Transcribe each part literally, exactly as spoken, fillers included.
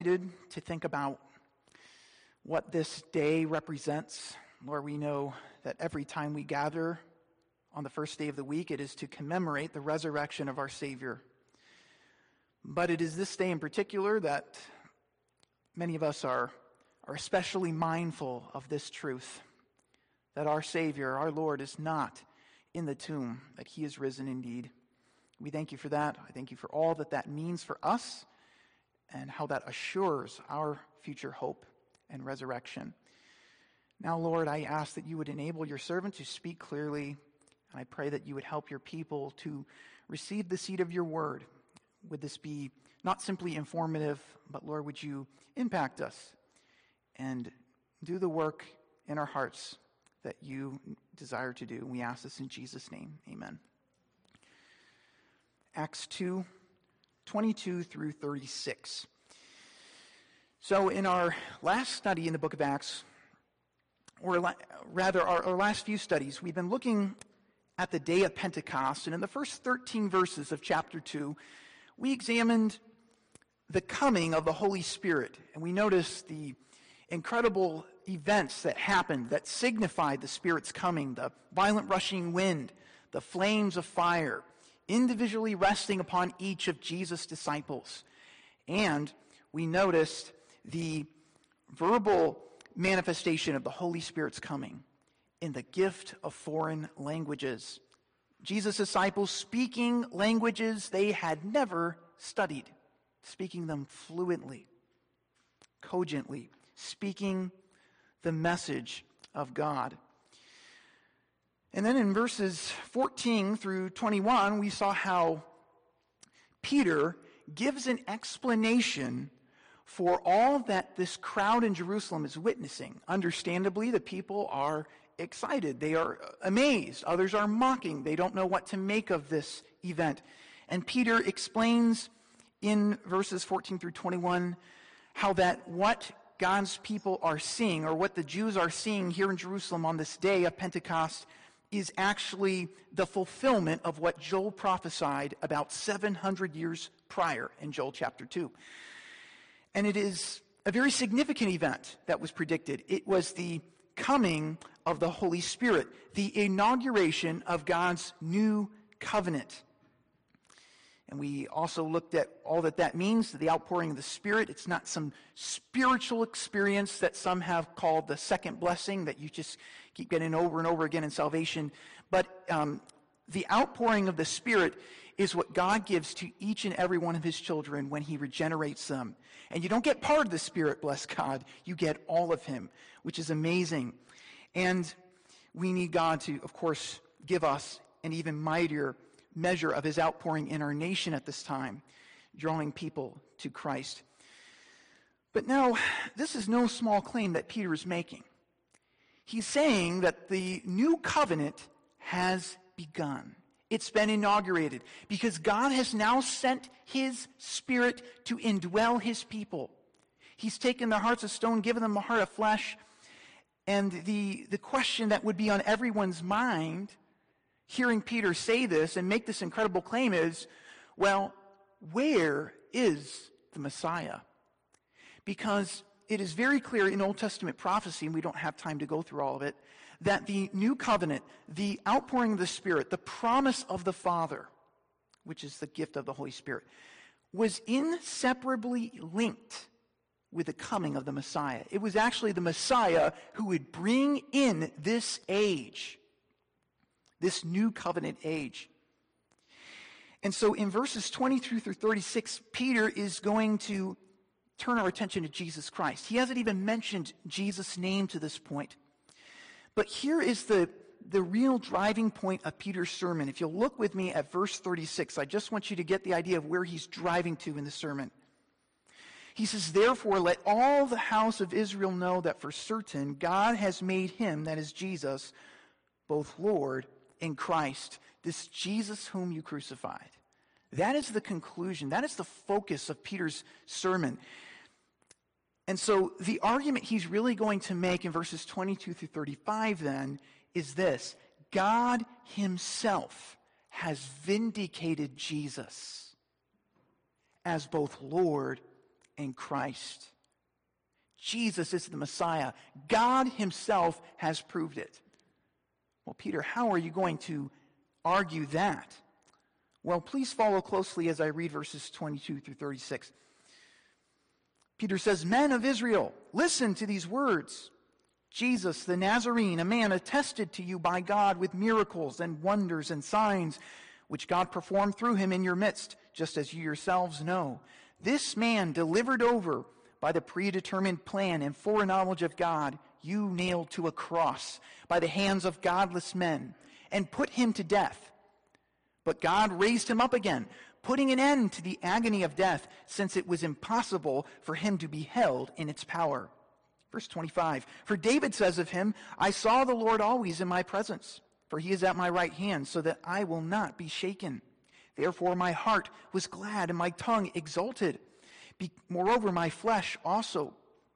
excited to think about what this day represents. Lord, we know that every time we gather on the first day of the week, it is to commemorate the resurrection of our Savior. But it is this day in particular that many of us are, are especially mindful of this truth, that our Savior, our Lord, is not in the tomb, that he is risen indeed. We thank you for that. I thank you for all that that means for us and how that assures our future hope and resurrection. Now, Lord, I ask that you would enable your servant to speak clearly, and I pray that you would help your people to receive the seed of your word. Would this be not simply informative, but Lord, would you impact us and do the work in our hearts that you desire to do. We ask this in Jesus' name. Amen. Acts two, twenty-two through thirty-six. So in our last study in the book of Acts, or la- rather our, our last few studies, we've been looking at the day of Pentecost. And in the first thirteen verses of chapter two, we examined the coming of the Holy Spirit. And we noticed the incredible events that happened that signified the Spirit's coming, the violent rushing wind, the flames of fire, individually resting upon each of Jesus' disciples. And we noticed the verbal manifestation of the Holy Spirit's coming in the gift of foreign languages. Jesus' disciples speaking languages they had never studied, speaking them fluently, cogently, speaking the message of God. And then in verses fourteen through twenty-one, we saw how Peter gives an explanation for all that this crowd in Jerusalem is witnessing. Understandably, the people are excited. They are amazed. Others are mocking. They don't know what to make of this event. And Peter explains in verses fourteen through twenty-one how that what God's people are seeing, or what the Jews are seeing here in Jerusalem on this day of Pentecost, is actually the fulfillment of what Joel prophesied about seven hundred years prior in Joel chapter two. And it is a very significant event that was predicted. It was the coming of the Holy Spirit, the inauguration of God's new covenant. And we also looked at all that that means, the outpouring of the Spirit. It's not some spiritual experience that some have called the second blessing that you just keep getting over and over again in salvation. But um, the outpouring of the Spirit is what God gives to each and every one of his children when he regenerates them. And you don't get part of the Spirit, bless God. You get all of him, which is amazing. And we need God to, of course, give us an even mightier measure of his outpouring in our nation at this time, drawing people to Christ. But now, this is no small claim that Peter is making. He's saying that the new covenant has begun. It's been inaugurated because God has now sent his Spirit to indwell his people. He's taken their hearts of stone, given them a heart of flesh. And the, the question that would be on everyone's mind, hearing Peter say this and make this incredible claim, is, well, where is the Messiah? Because it is very clear in Old Testament prophecy, and we don't have time to go through all of it, that the new covenant, the outpouring of the Spirit, the promise of the Father, which is the gift of the Holy Spirit, was inseparably linked with the coming of the Messiah. It was actually the Messiah who would bring in this age, this new covenant age. And so in verses twenty-three through thirty-six, Peter is going to turn our attention to Jesus Christ. He hasn't even mentioned Jesus' name to this point. But here is the, the real driving point of Peter's sermon. If you'll look with me at verse thirty-six, I just want you to get the idea of where he's driving to in the sermon. He says, "Therefore, let all the house of Israel know that for certain God has made him," that is Jesus, "both Lord and Christ, this Jesus whom you crucified." That is the conclusion. That is the focus of Peter's sermon. And so the argument he's really going to make in verses twenty-two through thirty-five then is this: God himself has vindicated Jesus as both Lord in Christ. Jesus is the Messiah. God himself has proved it. Well, Peter, how are you going to argue that? Well, please follow closely as I read verses twenty-two through thirty-six. Peter says, "Men of Israel, listen to these words. Jesus the Nazarene, a man attested to you by God with miracles and wonders and signs, which God performed through him in your midst, just as you yourselves know. This man delivered over by the predetermined plan and foreknowledge of God, you nailed to a cross by the hands of godless men and put him to death. But God raised him up again, putting an end to the agony of death, since it was impossible for him to be held in its power." Verse twenty-five, "For David says of him, I saw the Lord always in my presence, for he is at my right hand, so that I will not be shaken. Therefore my heart was glad and my tongue exulted. Be- moreover, my flesh also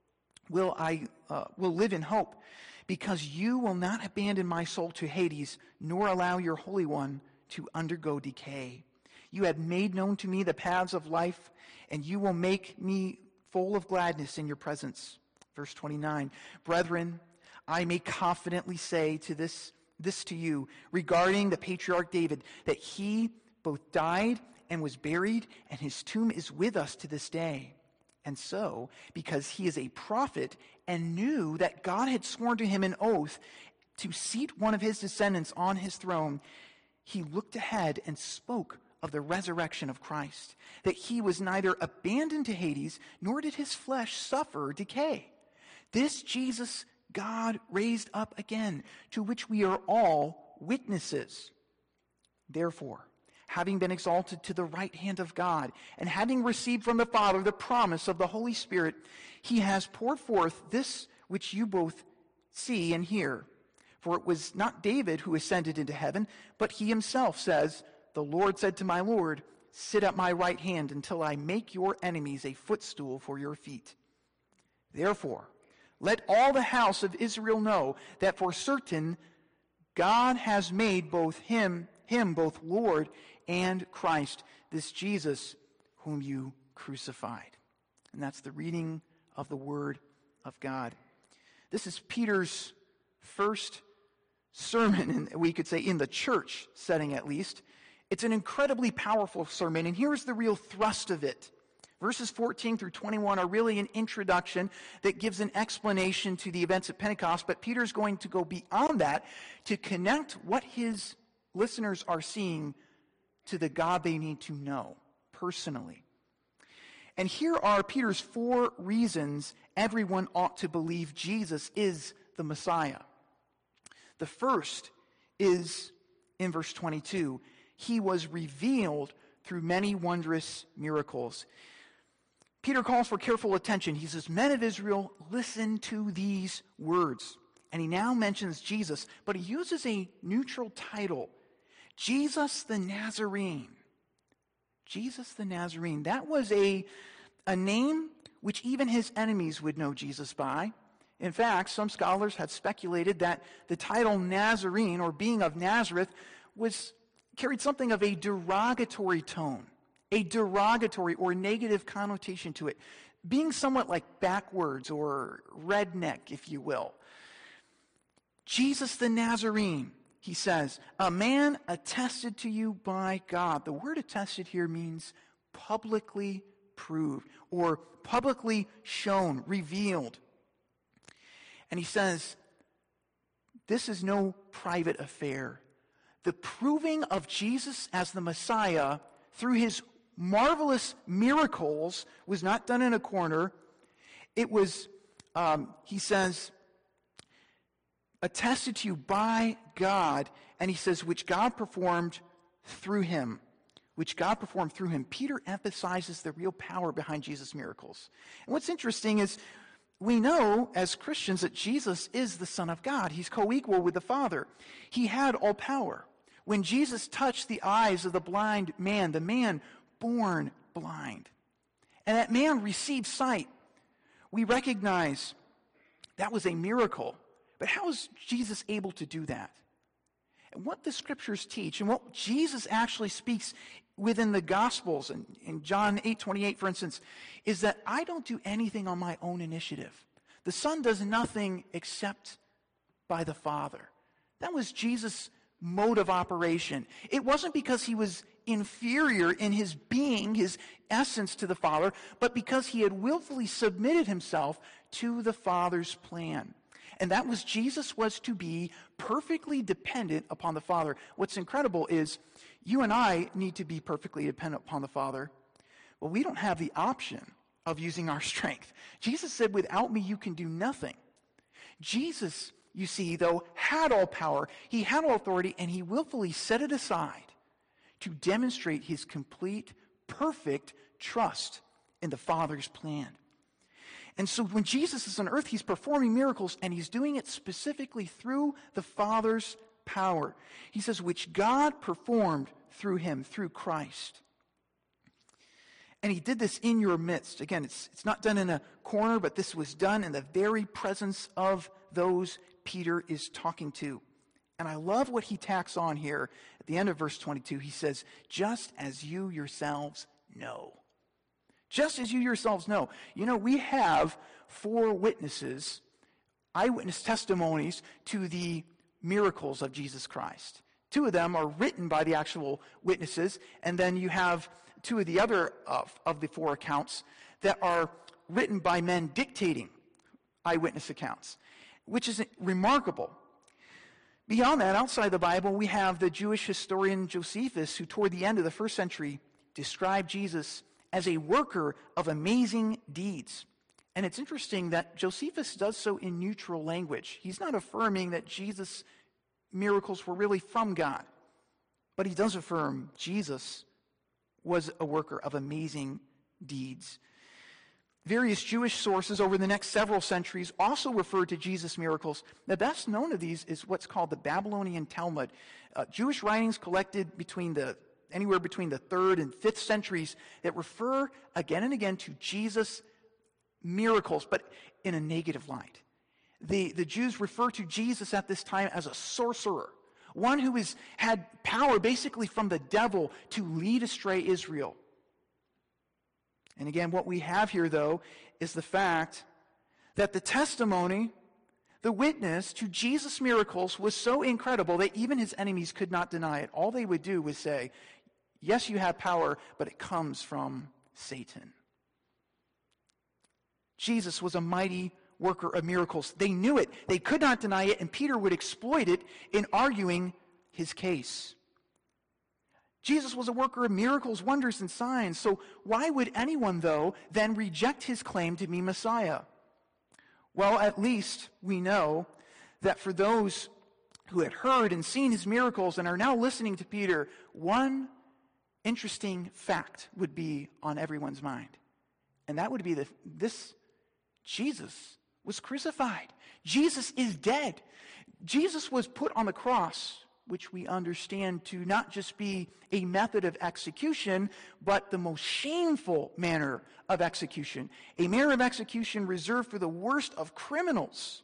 will I uh, will live in hope, because you will not abandon my soul to Hades, nor allow your Holy One to undergo decay. You have made known to me the paths of life, and you will make me full of gladness in your presence." Verse twenty-nine, "Brethren, I may confidently say to this, this to you regarding the patriarch David, that he both died and was buried, and his tomb is with us to this day. And so, because he is a prophet and knew that God had sworn to him an oath to seat one of his descendants on his throne, he looked ahead and spoke of the resurrection of Christ, that he was neither abandoned to Hades, nor did his flesh suffer decay. This Jesus God raised up again, to which we are all witnesses. Therefore, having been exalted to the right hand of God, and having received from the Father the promise of the Holy Spirit, he has poured forth this which you both see and hear. For it was not David who ascended into heaven, but he himself says, the Lord said to my Lord, sit at my right hand until I make your enemies a footstool for your feet. Therefore, let all the house of Israel know that for certain God has made both him, him both Lord and Christ, this Jesus whom you crucified." And that's the reading of the Word of God. This is Peter's first sermon, in, we could say, in the church setting at least. It's an incredibly powerful sermon, and here's the real thrust of it. Verses fourteen through twenty-one are really an introduction that gives an explanation to the events at Pentecost, but Peter's going to go beyond that to connect what his listeners are seeing to the God they need to know personally. And here are Peter's four reasons everyone ought to believe Jesus is the Messiah. The first is in verse twenty-two. He was revealed through many wondrous miracles. Peter calls for careful attention. He says, "Men of Israel, listen to these words." And he now mentions Jesus, but he uses a neutral title, Jesus the Nazarene. Jesus the Nazarene. That was a, a name which even his enemies would know Jesus by. In fact, some scholars have speculated that the title Nazarene, or being of Nazareth, was carried something of a derogatory tone, a derogatory or negative connotation to it, being somewhat like backwards or redneck, if you will. Jesus the Nazarene, he says, a man attested to you by God. The word attested here means publicly proved or publicly shown, revealed. And he says, this is no private affair. The proving of Jesus as the Messiah through his marvelous miracles was not done in a corner. It was, um, he says, attested to you by God, and he says, which God performed through him. Which God performed through him. Peter emphasizes the real power behind Jesus' miracles. And what's interesting is, we know as Christians that Jesus is the Son of God. He's co-equal with the Father. He had all power. When Jesus touched the eyes of the blind man, the man born blind, and that man received sight, we recognize that was a miracle. But how is Jesus able to do that? And what the scriptures teach and what Jesus actually speaks within the Gospels, and in John eight twenty-eight, for instance, is that I don't do anything on my own initiative. The Son does nothing except by the Father. That was Jesus' mode of operation. It wasn't because he was inferior in his being, his essence to the Father, but because he had willfully submitted himself to the Father's plan. And that was, Jesus was to be perfectly dependent upon the Father. What's incredible is you and I need to be perfectly dependent upon the Father. Well, we don't have the option of using our strength. Jesus said, without me, you can do nothing. Jesus, you see, though, had all power. He had all authority, and he willfully set it aside to demonstrate his complete, perfect trust in the Father's plan. And so when Jesus is on earth, he's performing miracles, and he's doing it specifically through the Father's power. He says, which God performed through him, through Christ. And he did this in your midst. Again, it's, it's not done in a corner, but this was done in the very presence of those Peter is talking to. And I love what he tacks on here at the end of verse twenty-two. He says, just as you yourselves know. Just as you yourselves know. You know, we have four witnesses, eyewitness testimonies to the miracles of Jesus Christ. Two of them are written by the actual witnesses, and then you have two of the other of, of the four accounts that are written by men dictating eyewitness accounts, which is remarkable. Beyond that, outside the Bible, we have the Jewish historian Josephus, who toward the end of the first century described Jesus as a worker of amazing deeds. And it's interesting that Josephus does so in neutral language. He's not affirming that Jesus' miracles were really from God, but he does affirm Jesus was a worker of amazing deeds. Various Jewish sources over the next several centuries also referred to Jesus' miracles. The best known of these is what's called the Babylonian Talmud. Uh, Jewish writings collected between the anywhere between the third and fifth centuries that refer again and again to Jesus' miracles, but in a negative light. The, the Jews refer to Jesus at this time as a sorcerer, one who has had power basically from the devil to lead astray Israel. And again, what we have here, though, is the fact that the testimony, the witness to Jesus' miracles was so incredible that even his enemies could not deny it. All they would do was say, yes, you have power, but it comes from Satan. Jesus was a mighty worker of miracles. They knew it. They could not deny it, and Peter would exploit it in arguing his case. Jesus was a worker of miracles, wonders, and signs. So why would anyone, though, then reject his claim to be Messiah? Well, at least we know that for those who had heard and seen his miracles and are now listening to Peter, one interesting fact would be on everyone's mind. And that would be that this Jesus was crucified. Jesus is dead. Jesus was put on the cross, which we understand to not just be a method of execution, but the most shameful manner of execution. A manner of execution reserved for the worst of criminals.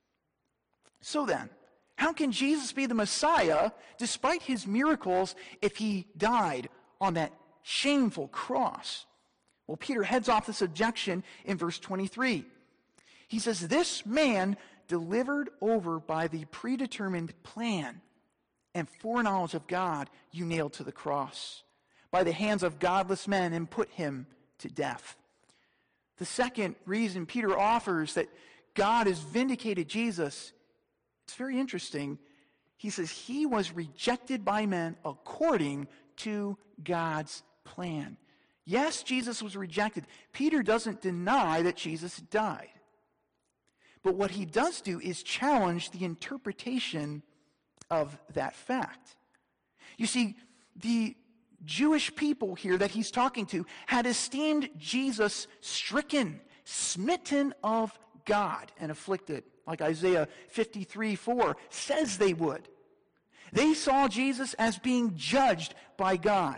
So then, how can Jesus be the Messiah despite his miracles if he died on that shameful cross? Well, Peter heads off this objection in verse twenty-three. He says, this man delivered over by the predetermined plan and foreknowledge of God, you nailed to the cross by the hands of godless men and put him to death. The second reason Peter offers that God has vindicated Jesus, it's very interesting. He says he was rejected by men according to God's plan. Yes, Jesus was rejected. Peter doesn't deny that Jesus died. But what he does do is challenge the interpretation of that fact. You see, the Jewish people here that he's talking to had esteemed Jesus stricken, smitten of God, and afflicted, like Isaiah fifty-three four says they would. They saw Jesus as being judged by God.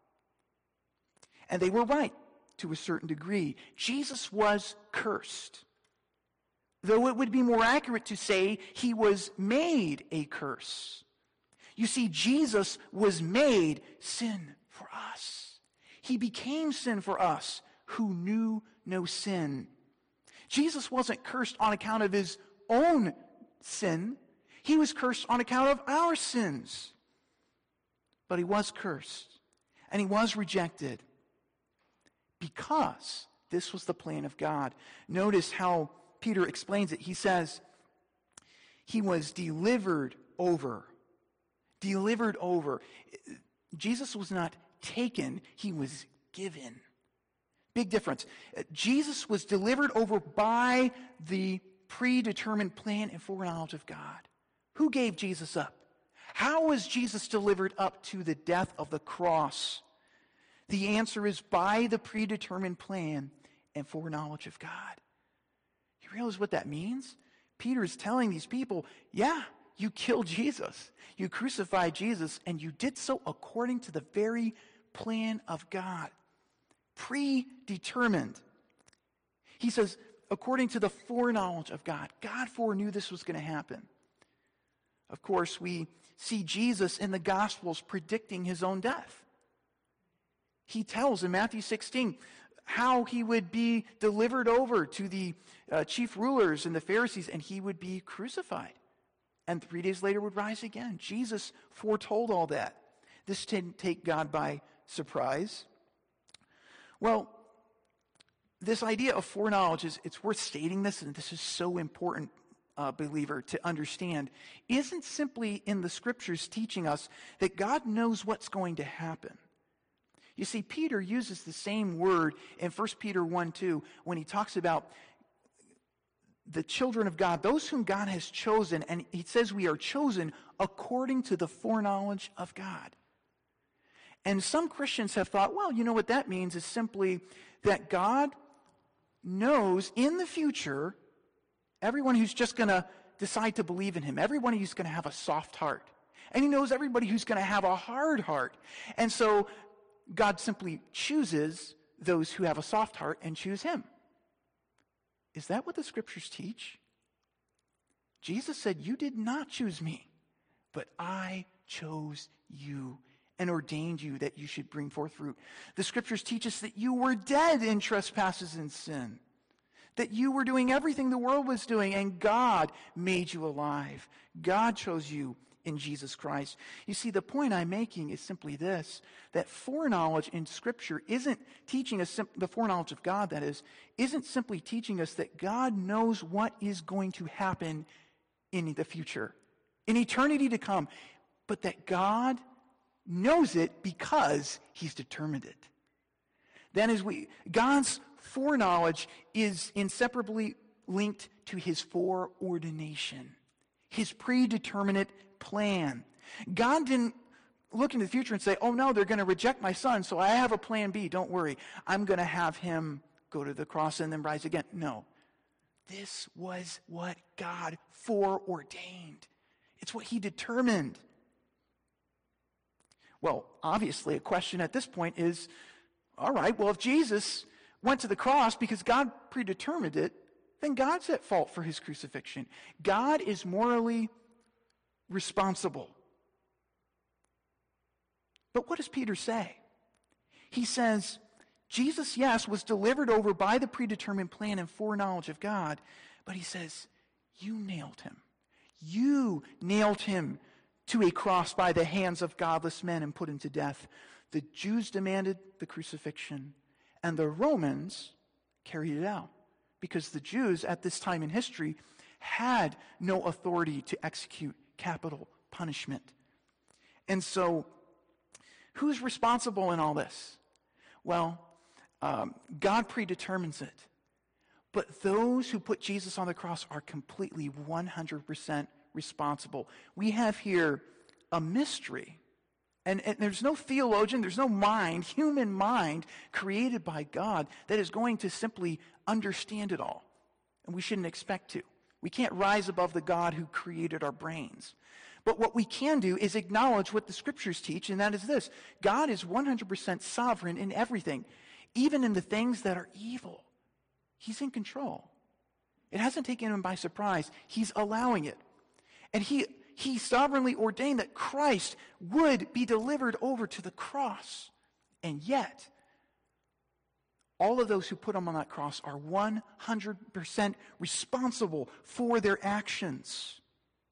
And they were right to a certain degree. Jesus was cursed. Though it would be more accurate to say he was made a curse. You see, Jesus was made sin for us. He became sin for us who knew no sin. Jesus wasn't cursed on account of his own sin. He was cursed on account of our sins. But he was cursed, and he was rejected because this was the plan of God. Notice how Peter explains it. He says, he was delivered over. Delivered over. Jesus was not taken, he was given. Big difference. Jesus was delivered over by the predetermined plan and foreknowledge of God. Who gave Jesus up? How was Jesus delivered up to the death of the cross? The answer is by the predetermined plan and foreknowledge of God. You realize what that means? Peter is telling these people, yeah, you killed Jesus. You crucified Jesus, and you did so according to the very plan of God. Predetermined. He says, according to the foreknowledge of God. God foreknew this was going to happen. Of course, we see Jesus in the Gospels predicting his own death. He tells in Matthew sixteen how he would be delivered over to the uh, chief rulers and the Pharisees, and he would be crucified. And three days later would rise again. Jesus foretold all that. This didn't take God by surprise. Well, this idea of foreknowledge, is it's worth stating this, and this is so important, uh, believer, to understand, isn't simply in the Scriptures teaching us that God knows what's going to happen. You see, Peter uses the same word in First Peter one two when he talks about the children of God, those whom God has chosen, and he says we are chosen according to the foreknowledge of God. And some Christians have thought, well, you know what that means is simply that God knows in the future everyone who's just going to decide to believe in him, everyone who's going to have a soft heart. And he knows everybody who's going to have a hard heart. And so God simply chooses those who have a soft heart and choose him. Is that what the Scriptures teach? Jesus said, you did not choose me, but I chose you and ordained you that you should bring forth fruit. The Scriptures teach us that you were dead in trespasses and sin, that you were doing everything the world was doing, and God made you alive. God chose you in Jesus Christ. You see, the point I'm making is simply this, that foreknowledge in Scripture isn't teaching us, the foreknowledge of God, that is, isn't simply teaching us that God knows what is going to happen in the future, in eternity to come, but that God knows it because he's determined it. Then as we, God's foreknowledge is inseparably linked to his foreordination, his predeterminate plan. God didn't look into the future and say, oh no, they're going to reject my son, so I have a plan B. Don't worry. I'm going to have him go to the cross and then rise again. No. This was what God foreordained. It's what he determined. Well, obviously, a question at this point is, all right, well, if Jesus went to the cross because God predetermined it, then God's at fault for his crucifixion. God is morally responsible. But what does Peter say? He says, Jesus, yes, was delivered over by the predetermined plan and foreknowledge of God, but he says, you nailed him. You nailed him to a cross by the hands of godless men and put him to death. The Jews demanded the crucifixion, and the Romans carried it out, because the Jews at this time in history had no authority to execute capital punishment. And so, who's responsible in all this? Well, um, God predetermines it. But those who put Jesus on the cross are completely one hundred percent responsible. We have here a mystery. And, and there's no theologian, there's no mind, human mind created by God that is going to simply understand it all. And we shouldn't expect to. We can't rise above the God who created our brains. But what we can do is acknowledge what the Scriptures teach, and that is this. God is one hundred percent sovereign in everything, even in the things that are evil. He's in control. It hasn't taken him by surprise. He's allowing it. And he, he sovereignly ordained that Christ would be delivered over to the cross. And yet, all of those who put him on that cross are one hundred percent responsible for their actions.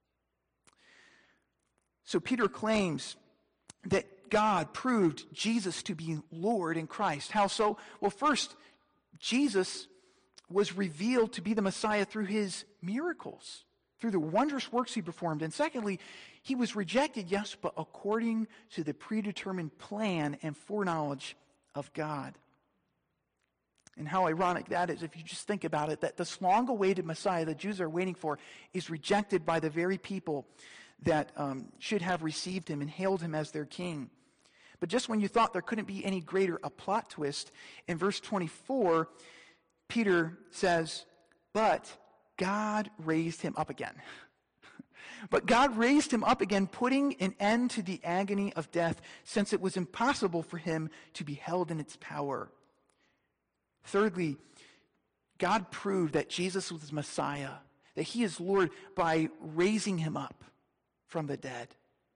So Peter claims that God proved Jesus to be Lord in Christ. How so? Well, first, Jesus was revealed to be the Messiah through his miracles, through the wondrous works he performed. And secondly, he was rejected, yes, but according to the predetermined plan and foreknowledge of God. And how ironic that is, if you just think about it, that this long-awaited Messiah the Jews are waiting for is rejected by the very people that um, should have received him and hailed him as their king. But just when you thought there couldn't be any greater a plot twist, in verse twenty-four, Peter says, but God raised him up again. But God raised him up again, putting an end to the agony of death, since it was impossible for him to be held in its power. Thirdly, God proved that Jesus was Messiah, that he is Lord, by raising him up from the dead.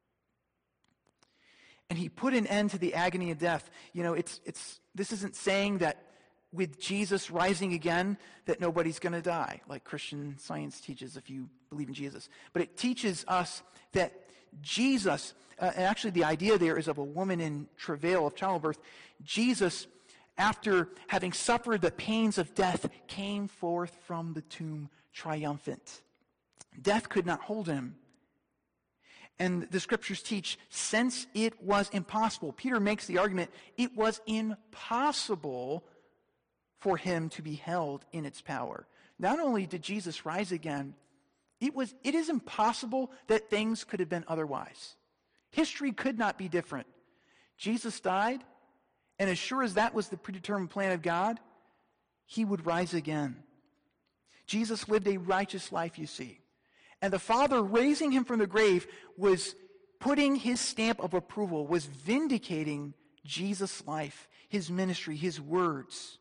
And he put an end to the agony of death. You know, it's it's this isn't saying that with Jesus rising again, that nobody's going to die, like Christian Science teaches if you believe in Jesus. But it teaches us that Jesus, uh, and actually the idea there is of a woman in travail of childbirth. Jesus, after having suffered the pains of death, came forth from the tomb triumphant. Death could not hold him. And the scriptures teach, since it was impossible, Peter makes the argument, it was impossible for him to be held in its power. Not only did Jesus rise again, it was it is impossible that things could have been otherwise. History could not be different. Jesus died, and as sure as that was the predetermined plan of God, he would rise again. Jesus lived a righteous life, you see. And the Father raising him from the grave was putting his stamp of approval, was vindicating Jesus' life, his ministry, his words.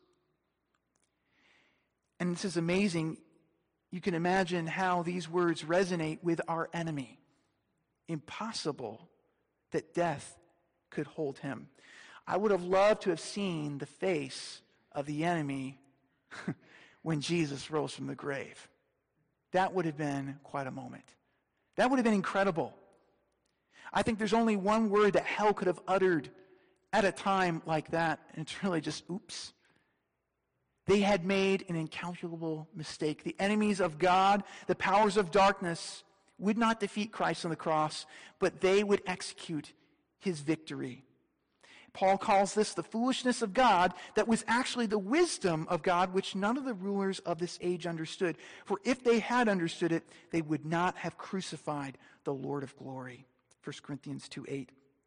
And this is amazing. You can imagine how these words resonate with our enemy. Impossible that death could hold him. I would have loved to have seen the face of the enemy when Jesus rose from the grave. That would have been quite a moment. That would have been incredible. I think there's only one word that hell could have uttered at a time like that, and it's really just, oops. They had made an incalculable mistake. The enemies of God, the powers of darkness, would not defeat Christ on the cross, but they would execute his victory. Paul calls this the foolishness of God that was actually the wisdom of God, which none of the rulers of this age understood. For if they had understood it, they would not have crucified the Lord of glory. First Corinthians two eight.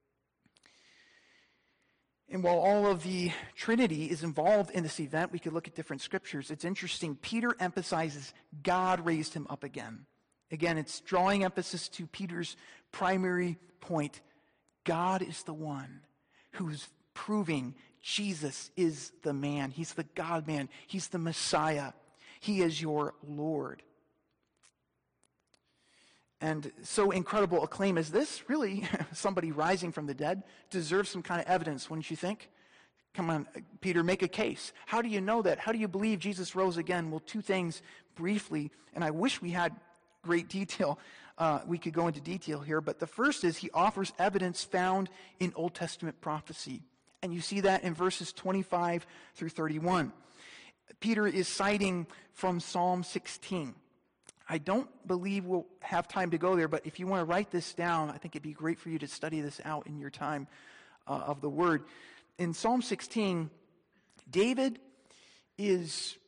And while all of the Trinity is involved in this event, we could look at different scriptures. It's interesting. Peter emphasizes God raised him up again. Again, it's drawing emphasis to Peter's primary point. God is the one who's proving Jesus is the man. He's the God-man. He's the Messiah. He is your Lord. And so incredible a claim as this, really, somebody rising from the dead, deserves some kind of evidence, wouldn't you think? Come on, Peter, make a case. How do you know that? How do you believe Jesus rose again? Well, two things briefly, and I wish we had great detail. Uh, we could go into detail here, but the first is he offers evidence found in Old Testament prophecy. And you see that in verses twenty-five through thirty-one. Peter is citing from Psalm sixteen. I don't believe we'll have time to go there, but if you want to write this down, I think it'd be great for you to study this out in your time uh, of the Word. In Psalm sixteen, David is,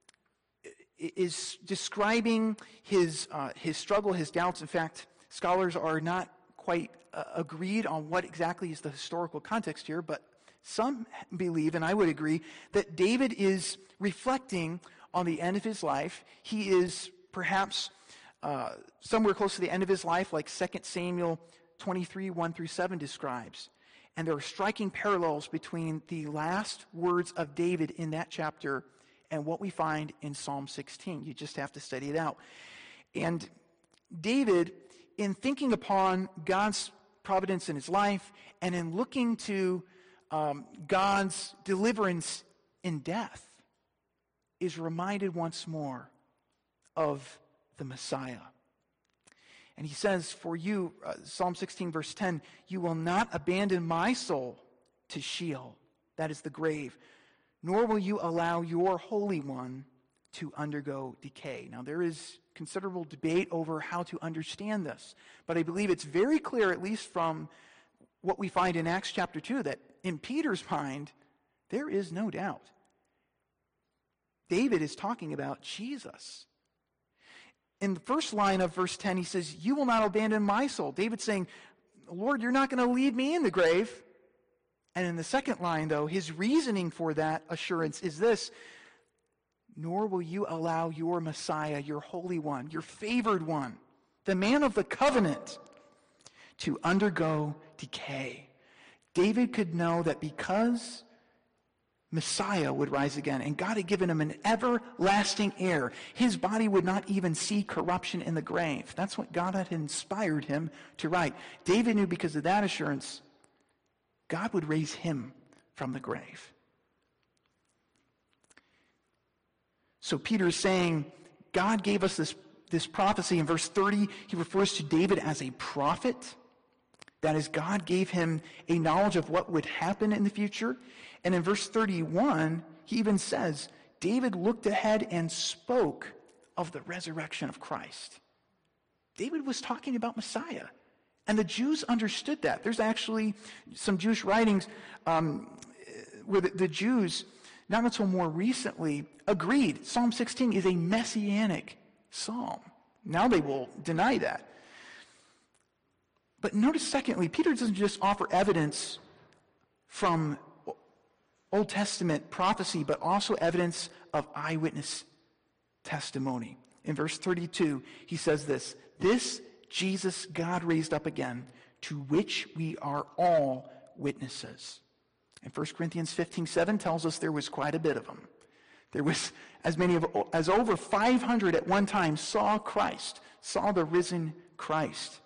is describing his, uh, his struggle, his doubts. In fact, scholars are not quite uh, agreed on what exactly is the historical context here, but some believe, and I would agree, that David is reflecting on the end of his life. He is perhaps uh, somewhere close to the end of his life, like Second Samuel twenty-three, one through seven describes. And there are striking parallels between the last words of David in that chapter and what we find in Psalm sixteen. You just have to study it out. And David, in thinking upon God's providence in his life and in looking to um, God's deliverance in death is reminded once more of the Messiah. And he says, for you, uh, Psalm sixteen, verse ten, you will not abandon my soul to Sheol, that is the grave, nor will you allow your Holy One to undergo decay. Now, there is considerable debate over how to understand this, but I believe it's very clear, at least from what we find in Acts chapter two, that in Peter's mind, there is no doubt. David is talking about Jesus. In the first line of verse ten, he says, you will not abandon my soul. David's saying, Lord, you're not going to leave me in the grave. And in the second line, though, his reasoning for that assurance is this, nor will you allow your Messiah, your Holy One, your favored one, the man of the covenant, to undergo decay. David could know that because Messiah would rise again, and God had given him an everlasting heir, his body would not even see corruption in the grave. That's what God had inspired him to write. David knew because of that assurance, God would raise him from the grave. So Peter is saying, God gave us this, this prophecy. In verse thirty, he refers to David as a prophet. That is, God gave him a knowledge of what would happen in the future. And in verse thirty-one, he even says, David looked ahead and spoke of the resurrection of Christ. David was talking about Messiah. And the Jews understood that. There's actually some Jewish writings um, where the, the Jews, not until more recently, agreed Psalm sixteen is a messianic psalm. Now they will deny that. But notice, secondly, Peter doesn't just offer evidence from Old Testament prophecy, but also evidence of eyewitness testimony. In verse thirty-two, he says this, this Jesus God raised up again, to which we are all witnesses. And First Corinthians fifteen seven tells us there was quite a bit of them. There was as many of, as over five hundred at one time saw Christ, saw the risen Christ.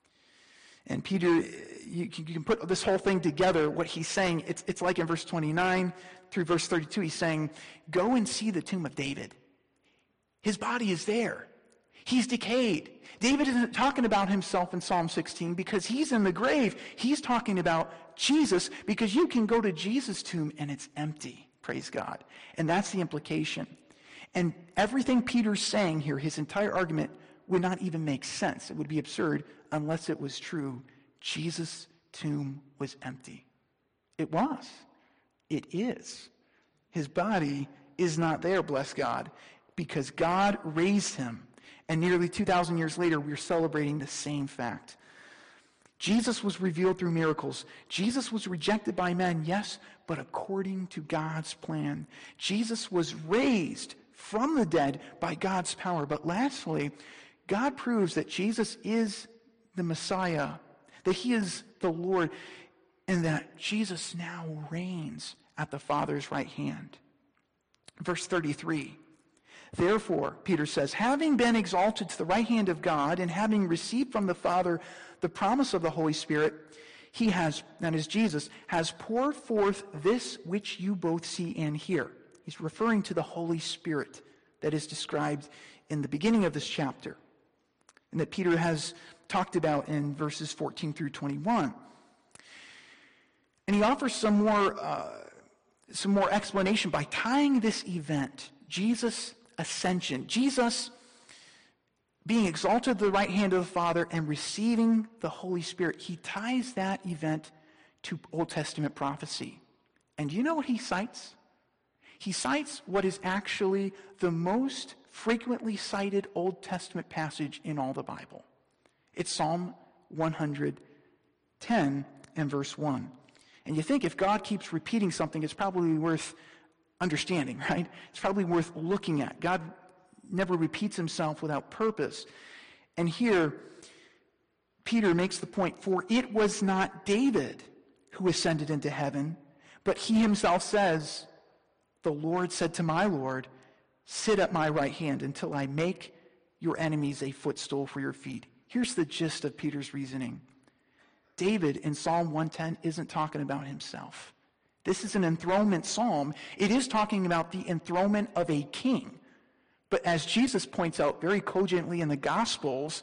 And Peter, you, you can put this whole thing together, what he's saying, it's, it's like in verse twenty-nine through verse thirty-two, he's saying, go and see the tomb of David. His body is there. He's decayed. David isn't talking about himself in Psalm sixteen because he's in the grave. He's talking about Jesus because you can go to Jesus' tomb and it's empty. Praise God. And that's the implication. And everything Peter's saying here, his entire argument, would not even make sense. It would be absurd unless it was true. Jesus' tomb was empty. It was. It is. His body is not there, bless God, because God raised him. And nearly two thousand years later, we're celebrating the same fact. Jesus was revealed through miracles. Jesus was rejected by men, yes, but according to God's plan. Jesus was raised from the dead by God's power. But lastly, God proves that Jesus is the Messiah, that he is the Lord, and that Jesus now reigns at the Father's right hand. Verse thirty-three. Therefore, Peter says, having been exalted to the right hand of God and having received from the Father the promise of the Holy Spirit, he has, that is Jesus, has poured forth this which you both see and hear. He's referring to the Holy Spirit that is described in the beginning of this chapter and that Peter has talked about in verses fourteen through twenty-one. And he offers some more, uh, some more explanation by tying this event, Jesus' ascension, Jesus being exalted to the right hand of the Father and receiving the Holy Spirit. He ties that event to Old Testament prophecy. And do you know what he cites? He cites what is actually the most frequently cited Old Testament passage in all the Bible. It's Psalm one hundred ten and verse one. And you think if God keeps repeating something, it's probably worth understanding, right? It's probably worth looking at. God never repeats himself without purpose. And here, Peter makes the point, for it was not David who ascended into heaven, but he himself says, the Lord said to my Lord, sit at my right hand until I make your enemies a footstool for your feet. Here's the gist of Peter's reasoning. David in Psalm one ten isn't talking about himself. This is an enthronement psalm. It is talking about the enthronement of a king. But as Jesus points out very cogently in the Gospels,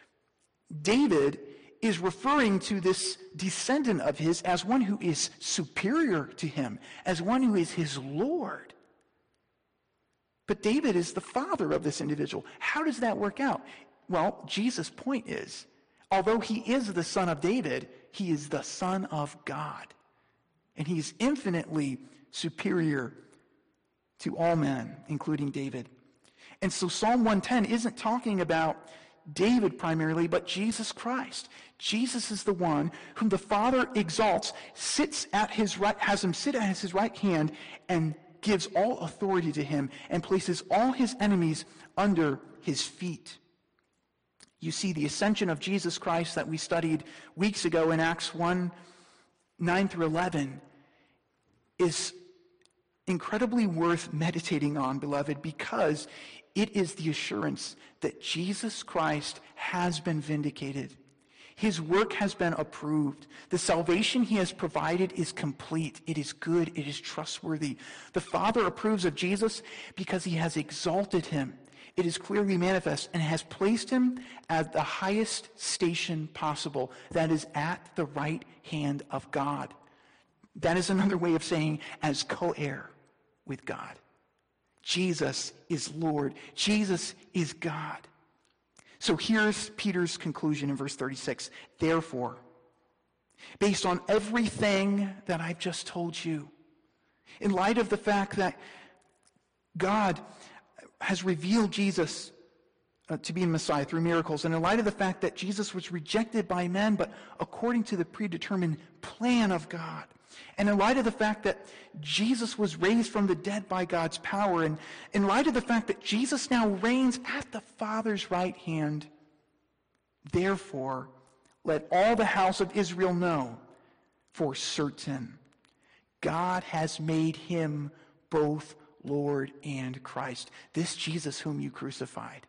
David is referring to this descendant of his as one who is superior to him, as one who is his Lord. But David is the father of this individual. How does that work out? Well, Jesus' point is, although he is the son of David, he is the son of God. And he is infinitely superior to all men, including David. And so Psalm one ten isn't talking about David primarily, but Jesus Christ. Jesus is the one whom the Father exalts, sits at his right, has him sit at his right hand, and gives all authority to him, and places all his enemies under his feet. You see, the ascension of Jesus Christ that we studied weeks ago in Acts one, nine through eleven, is incredibly worth meditating on, beloved, because it is the assurance that Jesus Christ has been vindicated. His work has been approved. The salvation he has provided is complete. It is good. It is trustworthy. The Father approves of Jesus because he has exalted him. It is clearly manifest and has placed him at the highest station possible, that is at the right hand of God. That is another way of saying as co-heir with God. Jesus is Lord. Jesus is God. So here's Peter's conclusion in verse thirty-six. Therefore, based on everything that I've just told you, in light of the fact that God has revealed Jesus uh, to be a Messiah through miracles, and in light of the fact that Jesus was rejected by men, but according to the predetermined plan of God, and in light of the fact that Jesus was raised from the dead by God's power, and in light of the fact that Jesus now reigns at the Father's right hand, therefore, let all the house of Israel know for certain, God has made him both Lord and Christ. This Jesus whom you crucified.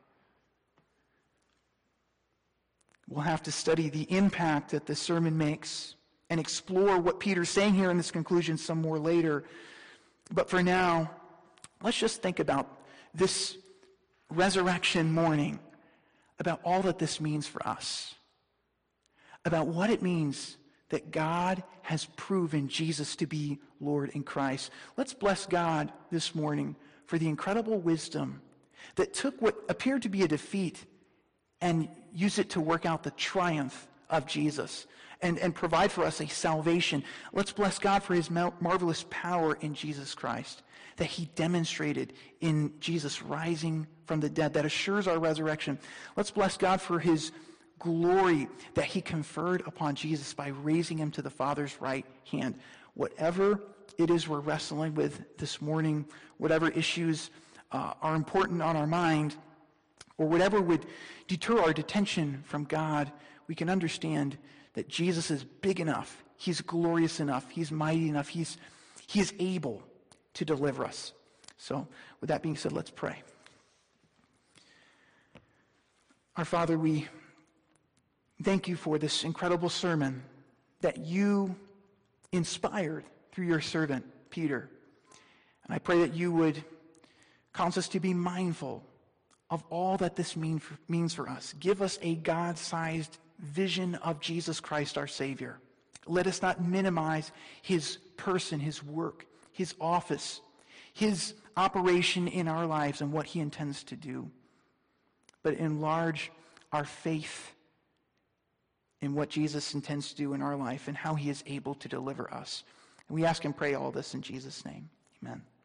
We'll have to study the impact that this sermon makes and explore what Peter's saying here in this conclusion some more later. But for now, let's just think about this resurrection morning, about all that this means for us, about what it means that God has proven Jesus to be Lord in Christ. Let's bless God this morning for the incredible wisdom that took what appeared to be a defeat and used it to work out the triumph of Jesus and, and provide for us a salvation. Let's bless God for his mar- marvelous power in Jesus Christ that he demonstrated in Jesus rising from the dead that assures our resurrection. Let's bless God for his glory that he conferred upon Jesus by raising him to the Father's right hand. Whatever it is we're wrestling with this morning, whatever issues uh, are important on our mind, or whatever would deter our attention from God, we can understand that Jesus is big enough, he's glorious enough, he's mighty enough, he's, he is able to deliver us. So with that being said, let's pray. Our Father, we thank you for this incredible sermon that you inspired through your servant, Peter. And I pray that you would cause us to be mindful of all that this mean for, means for us. Give us a God-sized vision of Jesus Christ, our Savior. Let us not minimize his person, his work, his office, his operation in our lives and what he intends to do, but enlarge our faith in what Jesus intends to do in our life and how he is able to deliver us. And we ask and pray all this in Jesus' name. Amen.